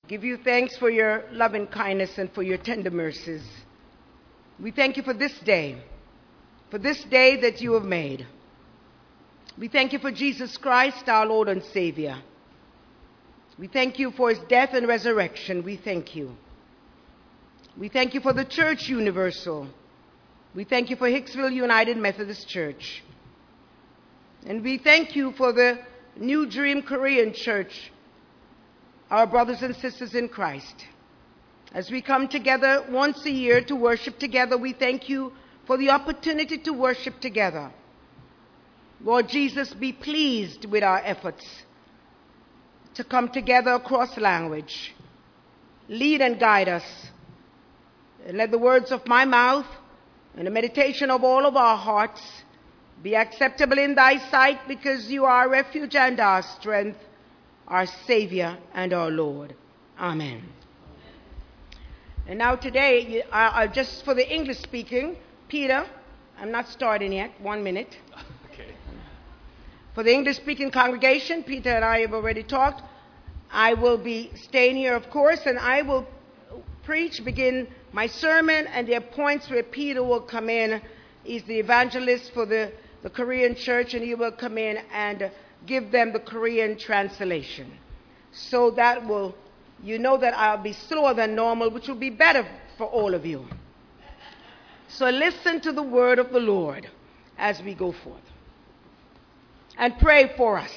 give you thanks for your loving kindness and for your tender mercies. We thank you for this day that you have made. We thank you for Jesus Christ, our Lord and Savior. We thank you for his death and resurrection. We thank you. We thank you for the Church Universal. We thank you for Hicksville United Methodist Church. And we thank you for the New Dream Korean Church, our brothers and sisters in Christ. As we come together once a year to worship together, we thank you for the opportunity to worship together. Lord Jesus, be pleased with our efforts to come together across language. Lead and guide us. And let the words of my mouth and the meditation of all of our hearts be acceptable in thy sight, because you are our refuge and our strength, our Savior and our Lord. Amen. And now today, just for the English speaking, Peter, I'm not starting yet, 1 minute. Okay. For the English speaking congregation, Peter and I have already talked. I will be staying here, of course, and I will begin my sermon, and there are points where Peter will come in. He's the evangelist for the Korean church, and he will come in and give them the Korean translation. So that will, you know that I'll be slower than normal, which will be better for all of you. So listen to the word of the Lord as we go forth. And pray for us.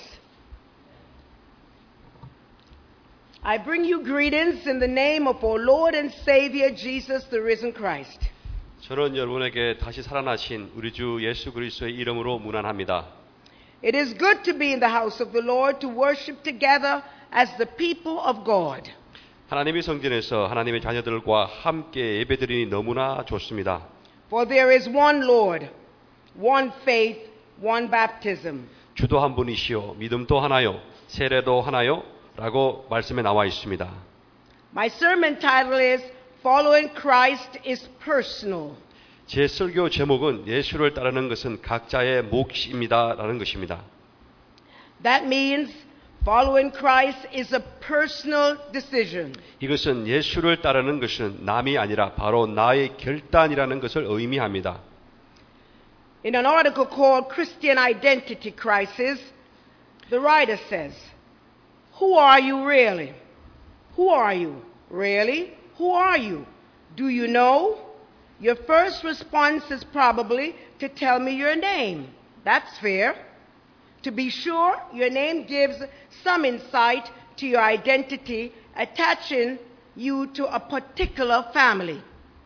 I bring you greetings in the name of our Lord and Savior Jesus, the risen Christ. 저는 여러분에게 다시 살아나신 우리 주 예수 그리스도의 이름으로 문안합니다. It is good to be in the house of the Lord, to worship together as the people of God. 하나님의 성전에서 하나님의 자녀들과 함께 예배드리니 너무나 좋습니다. For there is one Lord, one faith, one baptism. 주도 한 분이시요, 믿음도 하나요, 세례도 하나요? 라고 말씀에 나와 있습니다. My sermon title is Following Christ is Personal. 제 설교 제목은 예수를 따르는 것은 각자의 몫입니다 라는 것입니다. That means following Christ is a personal decision. 이것은 예수를 따르는 것은 남이 아니라 바로 나의 결단이라는 것을 의미합니다. In an article called Christian Identity Crisis, the writer says, Who are you really? Who are you? Really? Who are you? Do you know? Your first response is probably to tell me your name. That's fair. To be sure, your name gives some insight to your identity, attaching you to a particular family.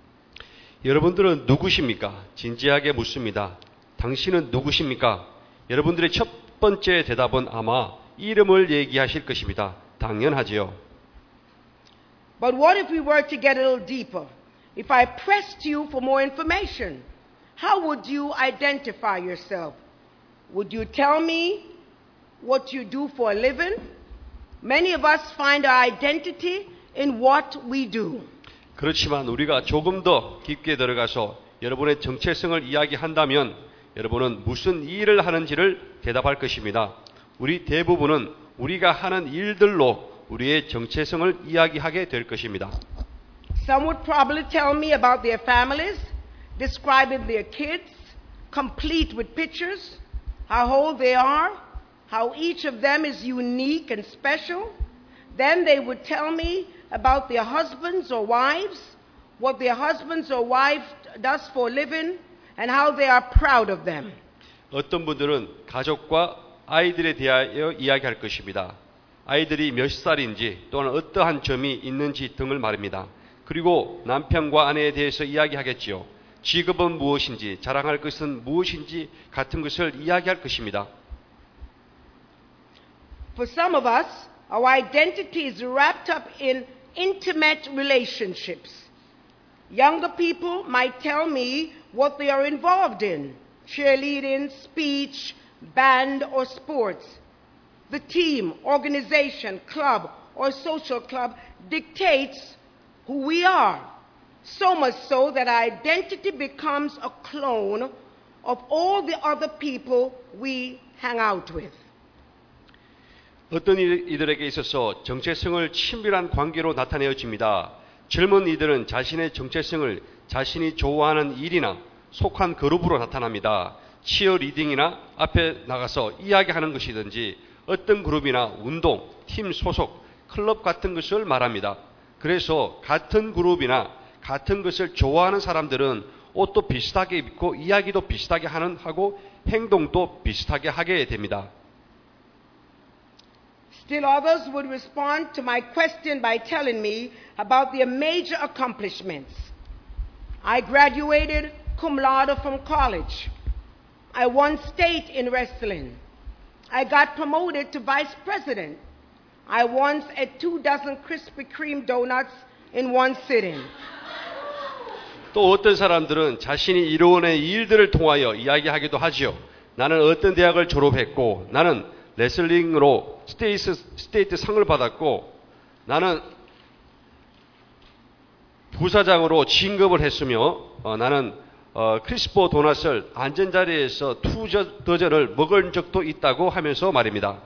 여러분들은 누구십니까? 진지하게 묻습니다. 당신은 누구십니까? 여러분들의 첫 번째 대답은 아마 이름을 얘기하실 것입니다. 당연하지요. But what if we were to get a little deeper? If I pressed you for more information, how would you identify yourself? Would you tell me what you do for a living? Many of us find our identity in what we do. 그렇지만 우리가 조금 더 깊게 들어가서 여러분의 정체성을 이야기한다면 여러분은 무슨 일을 하는지를 대답할 것입니다. 우리 대부분은 우리가 하는 일들로 우리의 정체성을 이야기하게 될 것입니다. Some would probably tell me about their families, describing their kids, complete with pictures, how old they are, how each of them is unique and special. Then they would tell me about their husbands or wives, what their husbands or wife does for a living, and how they are proud of them. 어떤 분들은 가족과 아이들에 대하여 이야기할 것입니다. 아이들이 몇 살인지 또는 어떠한 점이 있는지 등을 말입니다. 그리고 남편과 아내에 대해서 이야기하겠지요. 직업은 무엇인지, 자랑할 것은 무엇인지 같은 것을 이야기할 것입니다. For some of us, our identity is wrapped up in intimate relationships. Younger people might tell me what they are involved in: cheerleading, speech, band, or sports. The team, organization, club, or social club dictates who we are, so much so that our identity becomes a clone of all the other people we hang out with. 어떤 이들에게 있어서 정체성을 친밀한 관계로 나타내어집니다. 젊은 이들은 자신의 정체성을 자신이 좋아하는 일이나 속한 그룹으로 나타납니다. 치어리딩이나 앞에 나가서 이야기하는 것이든지 어떤 그룹이나 운동, 팀 소속, 클럽 같은 것을 말합니다. 그래서 같은 그룹이나 같은 것을 좋아하는 사람들은 옷도 비슷하게 입고 이야기도 비슷하게 하고 행동도 비슷하게 하게 됩니다. Still others would respond to my question by telling me about their major accomplishments. I graduated cum laude from college. I won state in wrestling. I got promoted to vice president. I once ate 24 Krispy Kreme donuts in one sitting. 또 어떤 사람들은 자신이 이루어낸 일들을 통하여 이야기하기도 하지요. 나는 어떤 대학을 졸업했고, 나는 레슬링으로 스테이트 상을 받았고, 나는 부사장으로 진급을 했으며, 나는 크리스퍼 도넛을 안전자리에서 2도전을 먹은 적도 있다고 하면서 말입니다.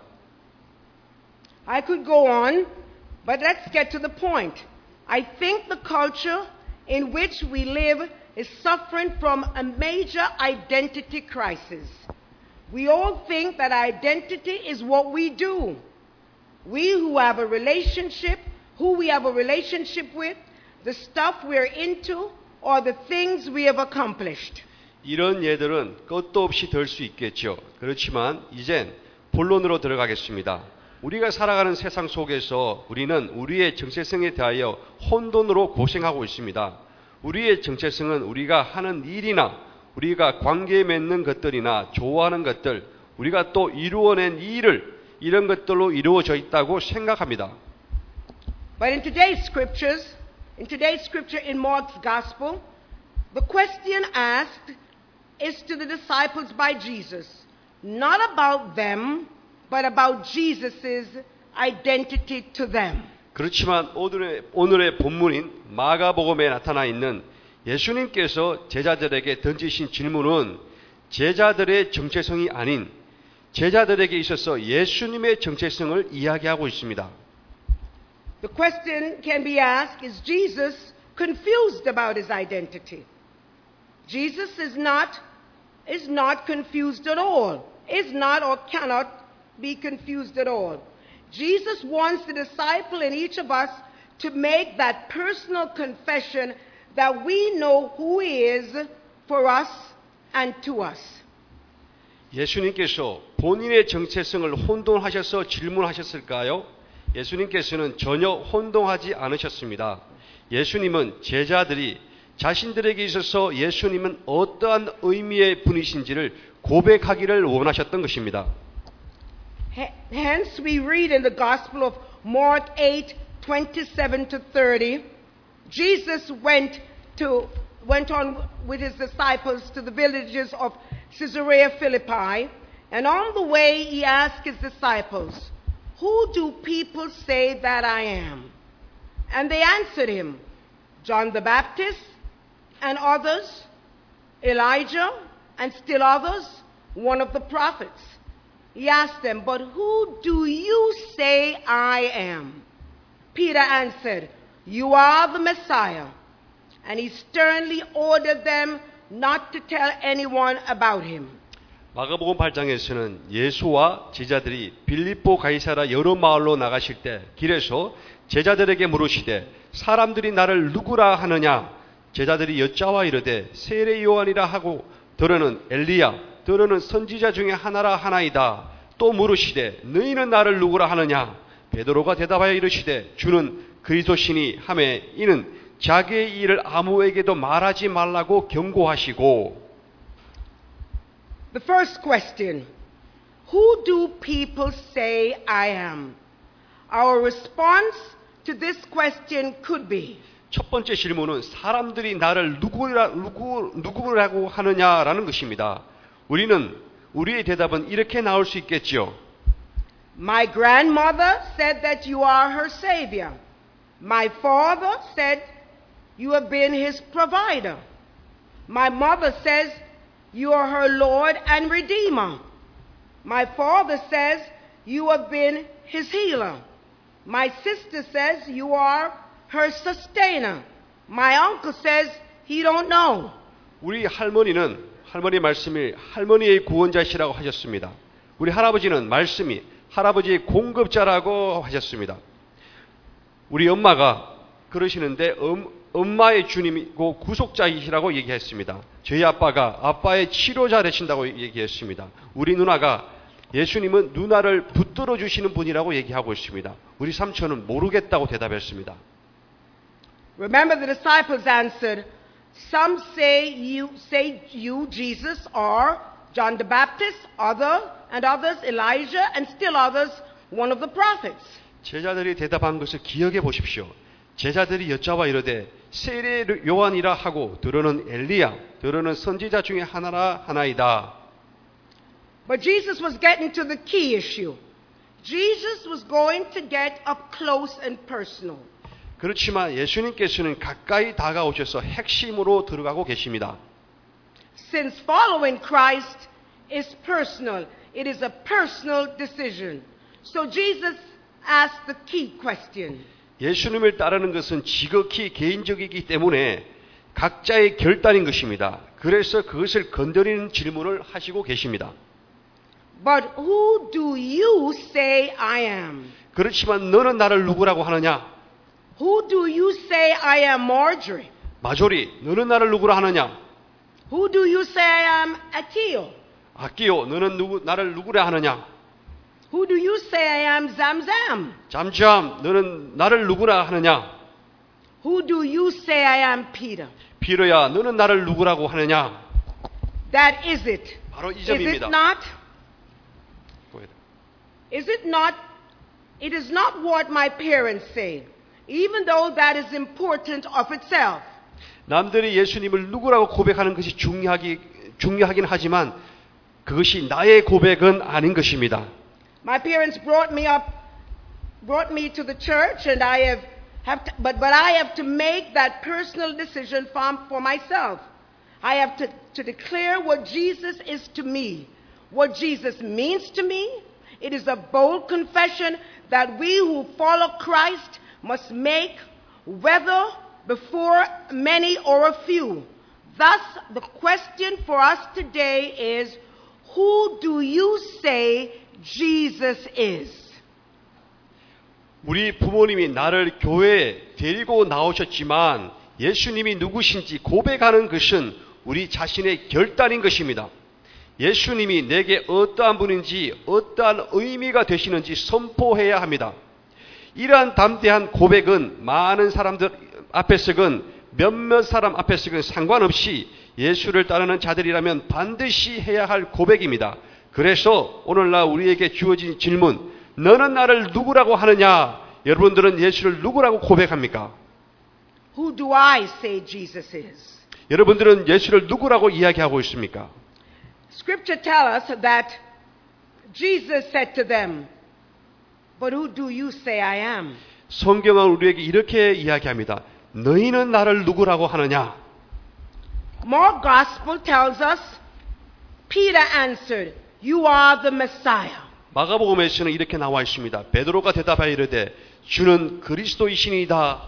I could go on, but let's get to the point. I think the culture in which we live is suffering from a major identity crisis. We all think that identity is what we do. We who have a relationship, who we have a relationship with, the stuff we're into, or the things we have accomplished. 이런 예들은 끝도 없이 들 수 있겠죠. 그렇지만 이젠 본론으로 들어가겠습니다. 우리가 살아가는 세상 속에서 우리는 우리의 정체성에 대하여 혼돈으로 고생하고 있습니다. 우리의 정체성은 우리가 하는 일이나 우리가 관계 맺는 것들이나 좋아하는 것들, 우리가 또 이루어낸 일을 이런 것들로 이루어져 있다고 생각합니다. But in today's scripture in Mark's gospel, the question asked is to the disciples by Jesus, not about them, but about Jesus' identity to them. 그렇지만 오늘의 본문인 마가복음에 나타나 있는 예수님께서 제자들에게 던지신 질문은 제자들의 정체성이 아닌 제자들에게 있어서 예수님의 정체성을 이야기하고 있습니다. The question can be asked, is Jesus confused about his identity? Jesus is not confused at all. Is not or cannot be confused at all. Jesus wants the disciple in each of us to make that personal confession that we know who he is for us and to us. 예수님께서 본인의 정체성을 혼동하셔서 질문하셨을까요? 예수님께서는 전혀 혼동하지 않으셨습니다. 예수님은 제자들이 자신들에게 있어서 예수님은 어떠한 의미의 분이신지를 고백하기를 원하셨던 것입니다. Hence we read in the Gospel of Mark 8:27 to 30, Jesus went on with his disciples to the villages of Caesarea Philippi, and on the way he asked his disciples, "Who do people say that I am?" And they answered him, "John the Baptist, and others, Elijah, and still others, one of the prophets." He asked them, "But who do you say I am?" Peter answered, "You are the Messiah." And he sternly ordered them not to tell anyone about him. 마가복음 8장에서는 예수와 제자들이 빌립보 가이사라 여러 마을로 나가실 때 길에서 제자들에게 물으시되 사람들이 나를 누구라 하느냐? 제자들이 여짜와 이르되 세례 요한이라 하고 더러는 엘리야, 더러는 선지자 중에 하나라 하나이다. 또 물으시되 너희는 나를 누구라 하느냐? 베드로가 대답하여 이르시되 주는 그리스도시니 하매 이는 자기의 일을 아무에게도 말하지 말라고 경고하시고. The first question, who do people say I am? Our response to this question could be, 첫 번째 질문은 사람들이 나를 누구라고 하느냐라는 것입니다. 우리의 대답은 이렇게 나올 수 있겠지요. My grandmother said that you are her savior. My father said you have been his provider. My mother says you are her Lord and Redeemer. My father says you have been his healer. My sister says you are her sustainer. My uncle says he don't know. 우리 할머니는 할머니 말씀이 할머니의 구원자시라고 하셨습니다. 우리 할아버지는 말씀이 할아버지의 공급자라고 하셨습니다. 우리 엄마가 그러시는데 엄마의 주님이고 구속자이시라고 얘기했습니다. 저희 아빠가 아빠의 치료자 되신다고 얘기했습니다. 우리 누나가 예수님은 누나를 붙들어 주시는 분이라고 얘기하고 있습니다. 우리 삼촌은 모르겠다고 대답했습니다. Remember the disciples answered, some say you Jesus are John the Baptist, others Elijah, and still others one of the prophets. 제자들이 대답한 것을 기억해 보십시오. 제자들이 여짜와 이르되 세례 요한이라 하고 들어는 엘리야, 들어는 선지자 중에 하나이다. But Jesus was getting to the key issue. Jesus was going to get up close and personal. 그렇지만 예수님께서는 가까이 다가오셔서 핵심으로 들어가고 계십니다. Since following Christ is personal, it is a personal decision. So Jesus asked the key question. 예수님을 따르는 것은 지극히 개인적이기 때문에 각자의 결단인 것입니다. 그래서 그것을 건드리는 질문을 하시고 계십니다. But who do you say I am? 그렇지만 너는 나를 누구라고 하느냐? Who do you say I am, Marjorie? 마조리, 너는 나를 누구라 하느냐? Who do you say I am, Akio? 아끼요, 너는 나를 누구라 하느냐? Who do you say I am, Zamzam? 잠잠, 너는 나를 누구라 하느냐? Who do you say I am, Peter? 피로야, 너는 나를 누구라고 하느냐? That is it. 바로 이 Is it 점입니다. not? Is it not? It is not what my parents say, even though that is important of itself. 남들이 예수님을 누구라고 고백하는 것이 중요하긴 하지만 그것이 나의 고백은 아닌 것입니다. My parents brought me to the church, and but I have to make that personal decision for myself. I have to declare what Jesus is to me, what Jesus means to me. It is a bold confession that we who follow Christ must make, whether before many or a few. Thus, the question for us today is, who do you say Jesus is? 우리 부모님이 나를 교회에 데리고 나오셨지만 예수님이 누구신지 고백하는 것은 우리 자신의 결단인 것입니다. 예수님이 내게 어떠한 분인지 어떠한 의미가 되시는지 선포해야 합니다. 이러한 담대한 고백은 많은 사람들 앞에서건 몇몇 사람 앞에서건 상관없이 예수를 따르는 자들이라면 반드시 해야 할 고백입니다. 그래서 오늘날 우리에게 주어진 질문, 너는 나를 누구라고 하느냐? 여러분들은 예수를 누구라고 고백합니까? Who do I say Jesus is? 여러분들은 예수를 누구라고 이야기하고 있습니까? Scripture tells us that Jesus said to them, but who do you say I am? 성경은 우리에게 이렇게 이야기합니다. 너희는 나를 누구라고 하느냐? Mark Gospel tells us, Peter answered, you are the Messiah. 마가복음에서는 이렇게 나와 있습니다. 베드로가 대답하여 이르되 주는 그리스도이시니이다.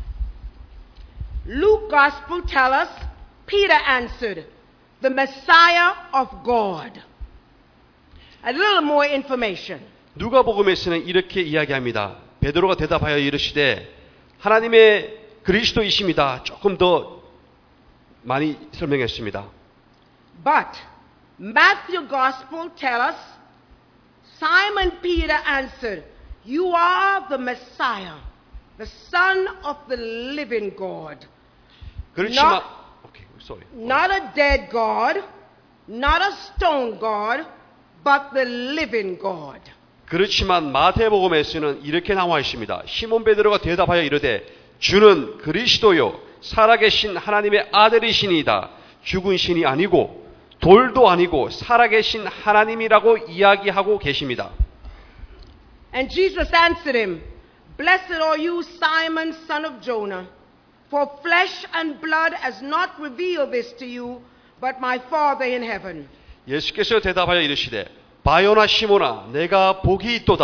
Luke Gospel tells us, Peter answered, the Messiah of God. A little more information. 누가복음에서는 이렇게 이야기합니다. 베드로가 대답하여 이르시되 하나님의 그리스도이십니다. 조금 더 많이 설명했습니다. But Matthew Gospel tells us, Simon Peter answered, you are the Messiah, the Son of the living God. 그렇지만 Not a dead God, not a stone God, but the living God. 그렇지만 마태복음에서는 이렇게 나와 있습니다. 시몬 베드로가 대답하여 이르되 주는 그리스도요 살아계신 하나님의 아들이시니이다. 죽은 신이 아니고 돌도 아니고 살아계신 하나님이라고 이야기하고 계십니다. And Jesus answered him, Blessed are you, Simon, son of Jonah, for flesh and blood has not revealed this to you, but my Father in heaven. 예수께서 대답하여 이르시되 바요나 시모나 내가 복이 있도다.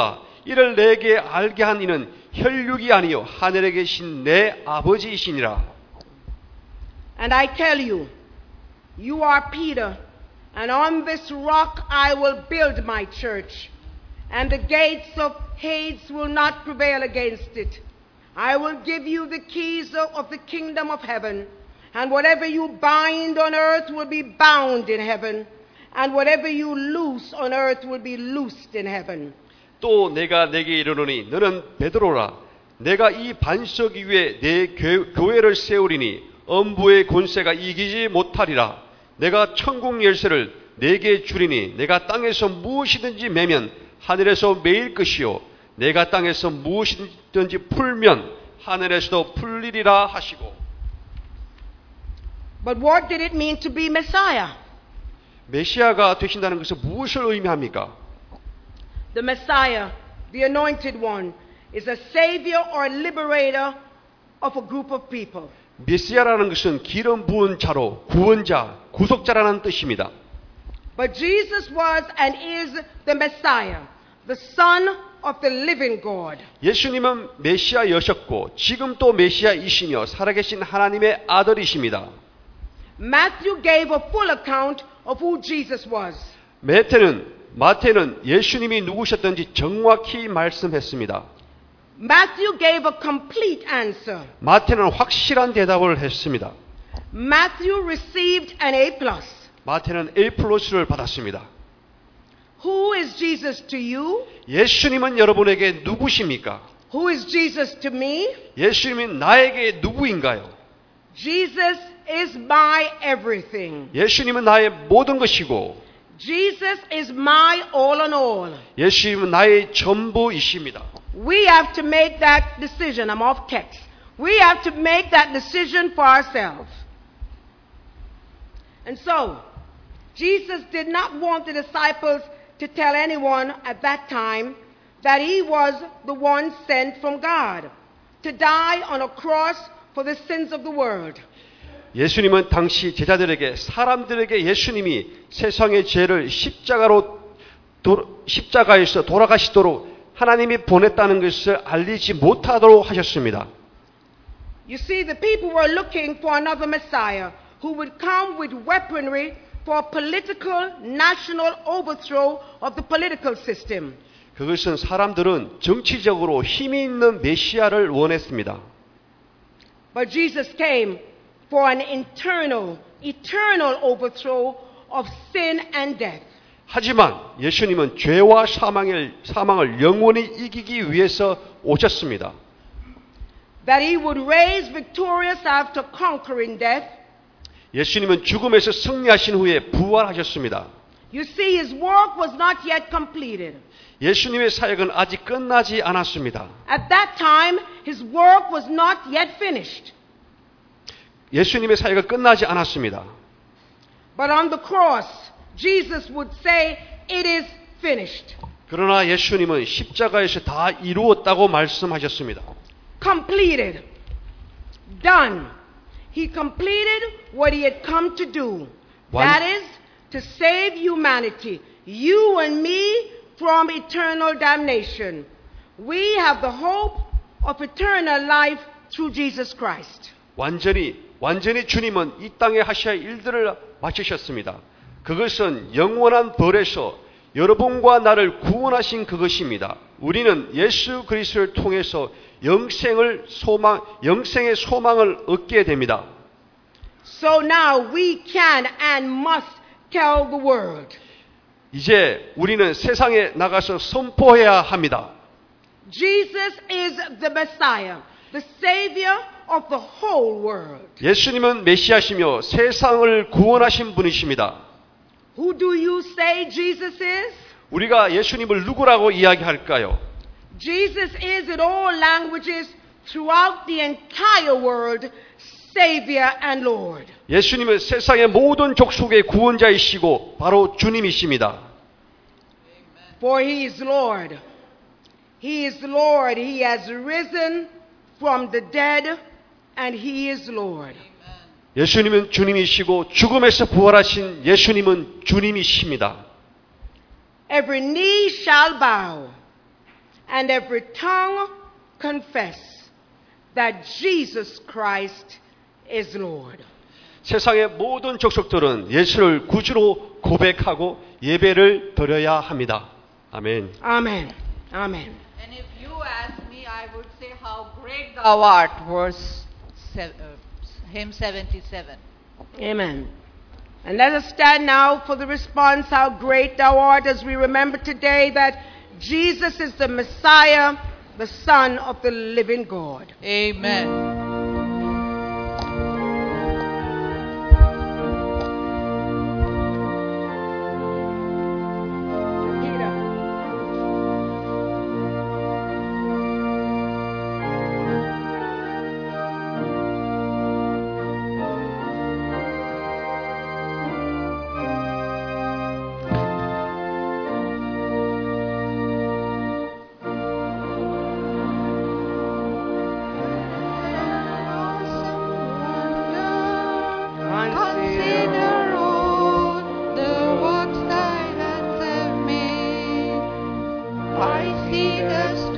이를 내게 알게 한 이는 혈육이 아니요 하늘에 계신 내 아버지이시니라. And I tell you, you are Peter, and on this rock I will build my church, and the gates of Hades will not prevail against it. I will give you the keys of the kingdom of heaven, and whatever you bind on earth will be bound in heaven, and whatever you loose on earth will be loosed in heaven. 또 내가 내게 이르노니 너는 베드로라. 내가 이 반석 위에 내 교회를 세우리니 엄부의 권세가 이기지 못하리라. 내가 천국 열쇠를 내게 주리니 내가 땅에서 무엇이든지 매면 하늘에서 매일 것이요 내가 땅에서 무엇이든지 풀면 하늘에서도 풀리리라 하시고. But what did it mean to be Messiah? 메시아가 되신다는 것은 무엇을 의미합니까? The Messiah, the anointed one, is a savior or liberator of a group of people. 메시아라는 것은 기름 부은 자로 구원자, 구속자라는 뜻입니다. But Jesus was and is the Messiah, the Son of the living God. 예수님은 메시아여셨고 지금 또 메시아이시며 살아계신 하나님의 아들이십니다. Matthew gave a full account of who Jesus was. 마태는 예수님이 누구셨던지 정확히 말씀했습니다. Matthew gave a complete answer. 마태는 확실한 대답을 했습니다. Matthew received an A+. 마태는 A+를 받았습니다. Who is Jesus to you? 예수님은 여러분에게 누구십니까? Who is Jesus to me? 예수님은 나에게 누구인가요? Jesus is my everything. 예수님은 나의 모든 것이고 Jesus is my all in all. 예수님은 나의 전부이십니다. We have to make that decision. I'm off text. We have to make that decision for ourselves. And so, Jesus did not want the disciples to tell anyone at that time that he was the one sent from God to die on a cross for the sins of the world. 예수님은 당시 제자들에게 사람들에게 예수님이 세상의 죄를 십자가에서 돌아가시도록 하나님이 보냈다는 것을 알리지 못하도록 하셨습니다. You see, the people were looking for another Messiah who would come with weaponry for political, national overthrow of the political system. 그것은 사람들은 정치적으로 힘이 있는 메시아를 원했습니다. But Jesus came for an eternal overthrow of sin and death. 하지만 예수님은 죄와 사망을 영원히 이기기 위해서 오셨습니다. That he would raise victorious after conquering death. 예수님은 죽음에서 승리하신 후에 부활하셨습니다. You see, his work was not yet completed. 예수님의 사역은 아직 끝나지 않았습니다. At that time, his work was not yet finished. 예수님의 사역은 끝나지 않았습니다. But on the cross, Jesus would say, "It is finished." 그러나 예수님은 십자가에서 다 이루었다고 말씀하셨습니다. Completed. Done. He completed what he had come to do. That is, to save humanity, you and me, from eternal damnation. We have the hope of eternal life through Jesus Christ. 완전히 주님은 이 땅에 하셔야 할 일들을 마치셨습니다. 그것은 영원한 벌에서 여러분과 나를 구원하신 그것입니다. 우리는 예수 그리스도를 통해서 영생의 소망을 얻게 됩니다. So now we can and must tell the world. 이제 우리는 세상에 나가서 선포해야 합니다. Jesus is the Messiah, the Savior of the whole world. 예수님은 메시아시며 세상을 구원하신 분이십니다. Who do you say Jesus is? 우리가 예수님을 누구라고 이야기할까요? Jesus is in all languages throughout the entire world, Savior and Lord. 예수님은 세상의 모든 족속의 구원자이시고 바로 주님이십니다. For he is Lord. He is Lord. He has risen from the dead and he is Lord. 예수님은 주님이시고 죽음에서 부활하신 예수님은 주님이십니다. Every knee shall bow and every tongue confess that Jesus Christ is Lord. 세상의 모든 족속들은 예수를 구주로 고백하고 예배를 드려야 합니다. 아멘. Amen. Amen. And if you ask me, I would say, how great thou art, hymn 77. Amen. And let us stand now for the response, how great thou art, as we remember today that Jesus is the Messiah, the Son of the living God. Amen. Consider all the works thy hands have made. I see the